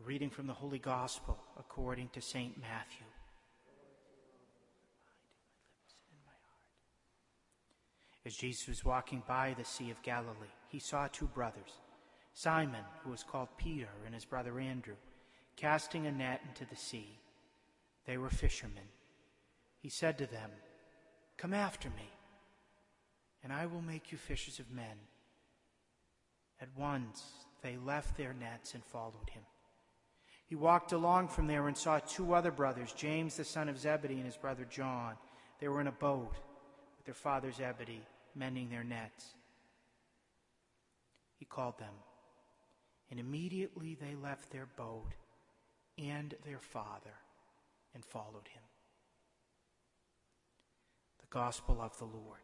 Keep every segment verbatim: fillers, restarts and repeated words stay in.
Reading from the Holy Gospel according to Saint Matthew. As Jesus was walking by the Sea of Galilee, he saw two brothers, Simon, who was called Peter, and his brother Andrew, casting a net into the sea. They were fishermen. He said to them, "Come after me, and I will make you fishers of men." At once they left their nets and followed him. He walked along from there and saw two other brothers, James the son of Zebedee and his brother John. They were in a boat with their father Zebedee, mending their nets. He called them, and immediately they left their boat and their father and followed him. The Gospel of the Lord.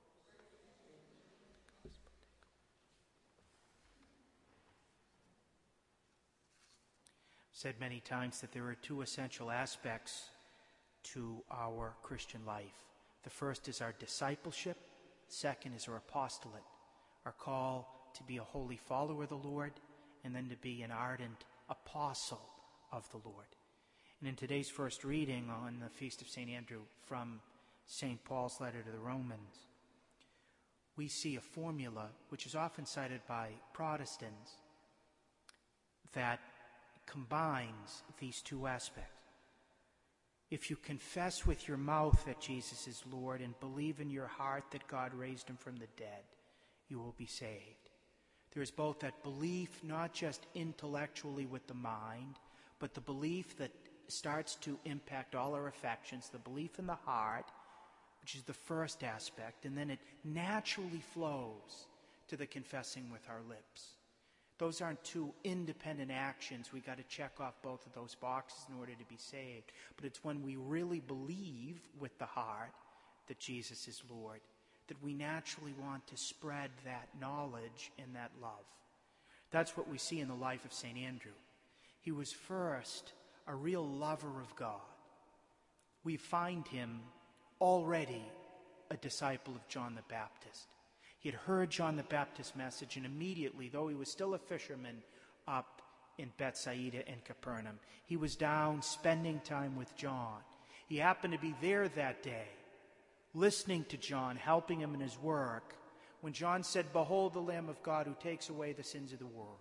Said many times that there are two essential aspects to our Christian life. The first is our discipleship. Second is our apostolate, our call to be a holy follower of the Lord, and then to be an ardent apostle of the Lord. And in today's first reading on the Feast of Saint Andrew from Saint Paul's letter to the Romans, we see a formula which is often cited by Protestants that combines these two aspects. If you confess with your mouth that Jesus is Lord and believe in your heart that God raised him from the dead, you will be saved. There is both that belief, not just intellectually with the mind, but the belief that starts to impact all our affections, the belief in the heart, which is the first aspect, and then it naturally flows to the confessing with our lips. Those aren't two independent actions. We got to check off both of those boxes in order to be saved. But it's when we really believe with the heart that Jesus is Lord, that we naturally want to spread that knowledge and that love. That's what we see in the life of Saint Andrew. He was first a real lover of God. We find him already a disciple of John the Baptist. He had heard John the Baptist's message, and immediately, though he was still a fisherman up in Bethsaida and Capernaum, he was down spending time with John. He happened to be there that day, listening to John, helping him in his work, when John said, "Behold the Lamb of God who takes away the sins of the world."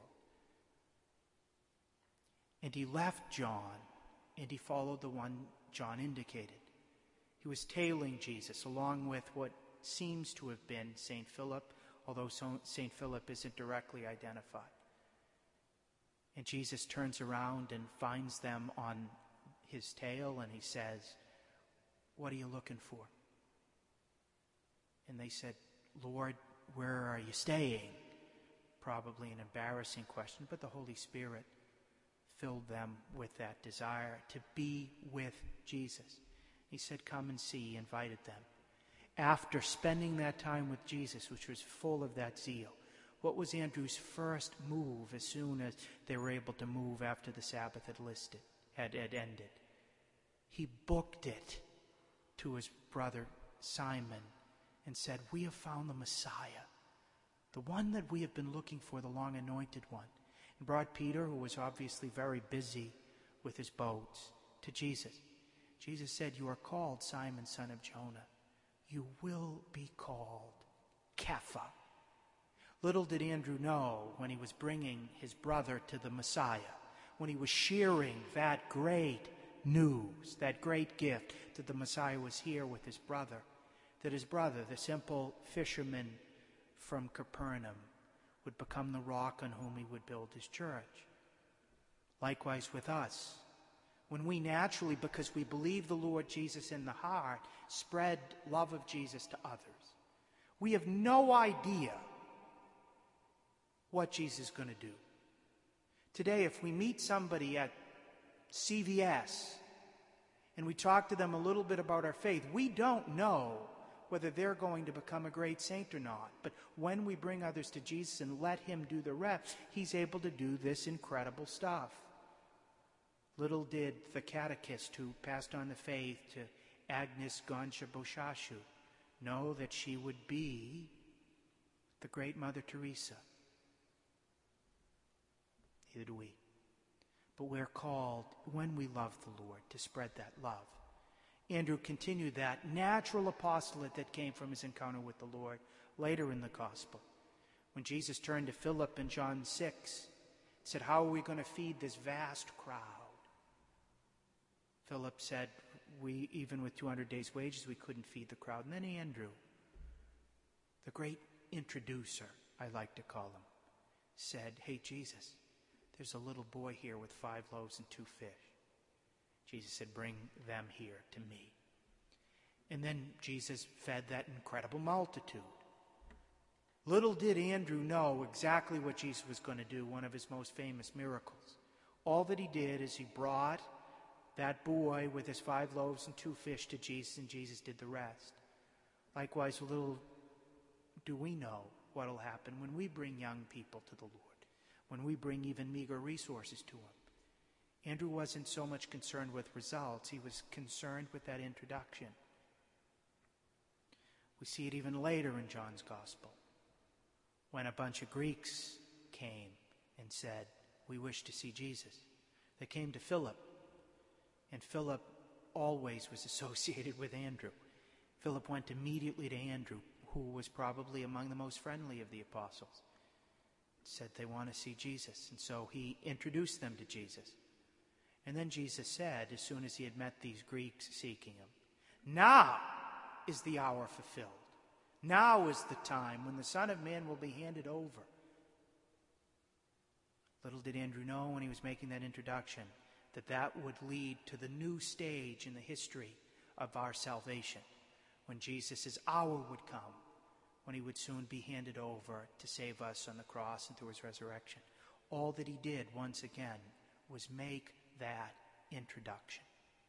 And he left John, and he followed the one John indicated. He was tailing Jesus, along with what seems to have been Saint Philip, although Saint Philip isn't directly identified. And Jesus turns around and finds them on his tail, and he says, "What are you looking for?" And they said, "Lord, where are you staying?" Probably an embarrassing question, but the Holy Spirit filled them with that desire to be with Jesus. He said, "Come and see," he invited them. After spending that time with Jesus, which was full of that zeal, what was Andrew's first move as soon as they were able to move after the Sabbath had listed, had, had ended? He booked it to his brother Simon and said, "We have found the Messiah, the one that we have been looking for, the long anointed one." And brought Peter, who was obviously very busy with his boats, to Jesus. Jesus said, "You are called Simon, son of Jonah. You will be called Kepha." Little did Andrew know, when he was bringing his brother to the Messiah, when he was sharing that great news, that great gift, that the Messiah was here with his brother, that his brother, the simple fisherman from Capernaum, would become the rock on whom he would build his church. Likewise with us. When we naturally, because we believe the Lord Jesus in the heart, spread love of Jesus to others, we have no idea what Jesus is going to do. Today, if we meet somebody at C V S and we talk to them a little bit about our faith, we don't know whether they're going to become a great saint or not. But when we bring others to Jesus and let him do the rest, he's able to do this incredible stuff. Little did the catechist who passed on the faith to Agnes Gonsha Boshashu know that she would be the great Mother Teresa. Neither do we. but we're called, when we love the Lord, to spread that love. Andrew continued that natural apostolate that came from his encounter with the Lord later in the gospel. When Jesus turned to Philip in John six, said, how are we going to feed this vast crowd? Philip said, we, even with two hundred days' wages, we couldn't feed the crowd. And then Andrew, the great introducer, I like to call him, said, hey, Jesus, there's a little boy here with five loaves and two fish. Jesus said, bring them here to me. And then Jesus fed that incredible multitude. Little did Andrew know exactly what Jesus was going to do, one of his most famous miracles. All that he did is he brought that boy with his five loaves and two fish to Jesus, and Jesus did the rest. Likewise, little do we know what will happen when we bring young people to the Lord, when we bring even meager resources to him. Andrew wasn't so much concerned with results. He was concerned with that introduction. We see it even later in John's Gospel, when a bunch of Greeks came and said, we wish to see Jesus. They came to Philip, and Philip always was associated with Andrew. Philip went immediately to Andrew, who was probably among the most friendly of the apostles. Said they want to see Jesus, and so he introduced them to Jesus. And then Jesus said, as soon as he had met these Greeks seeking him, now is the hour fulfilled. Now is the time when the Son of Man will be handed over. Little did Andrew know when he was making that introduction that that would lead to the new stage in the history of our salvation, when Jesus' hour would come, when he would soon be handed over to save us on the cross and through his resurrection. All that he did, once again, was make that introduction.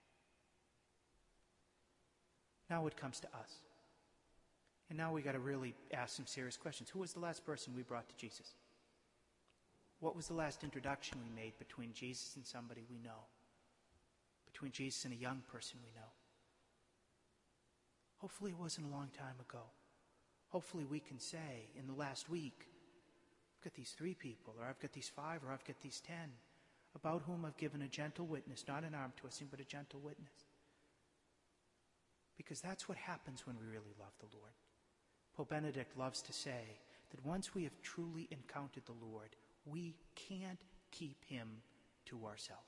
Now it comes to us. And now we got to really ask some serious questions. Who was the last person we brought to Jesus? What was the last introduction we made between Jesus and somebody we know? Between Jesus and a young person we know? Hopefully it wasn't a long time ago. Hopefully we can say in the last week, I've got these three people, or I've got these five, or I've got these ten, about whom I've given a gentle witness, not an arm twisting, but a gentle witness. Because that's what happens when we really love the Lord. Pope Benedict loves to say that once we have truly encountered the Lord, we can't keep him to ourselves.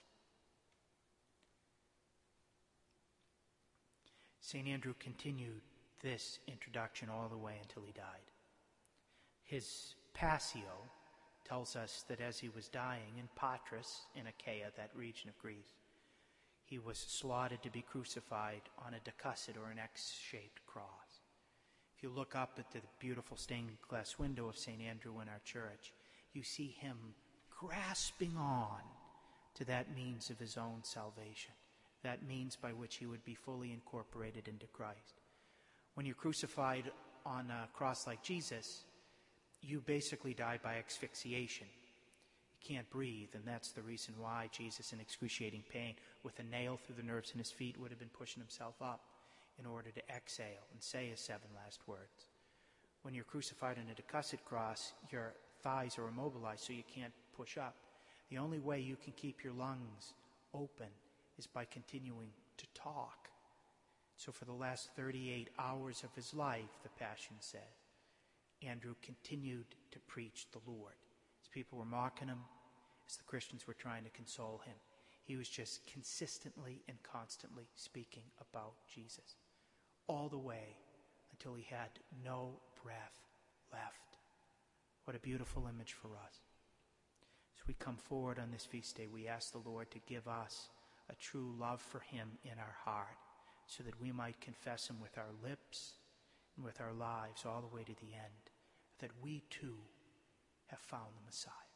Saint Andrew continued this introduction all the way until he died. His Passio tells us that as he was dying in Patras, in Achaia, that region of Greece, he was slotted to be crucified on a decussit, or an X-shaped cross. If you look up at the beautiful stained glass window of Saint Andrew in our church, you see him grasping on to that means of his own salvation, that means by which he would be fully incorporated into Christ. When you're crucified on a cross like Jesus, you basically die by asphyxiation. You can't breathe, and that's the reason why Jesus, in excruciating pain, with a nail through the nerves in his feet, would have been pushing himself up in order to exhale and say his seven last words. When you're crucified on a decussit cross, your thighs are immobilized, so you can't push up. The only way you can keep your lungs open is by continuing to talk. So for the last thirty-eight hours of his life, the Passion says, Andrew continued to preach the Lord. As people were mocking him, as the Christians were trying to console him, he was just consistently and constantly speaking about Jesus, all the way until he had no breath left. What a beautiful image for us. As we come forward on this feast day, we ask the Lord to give us a true love for him in our heart, so that we might confess him with our lips and with our lives all the way to the end, that we too have found the Messiah.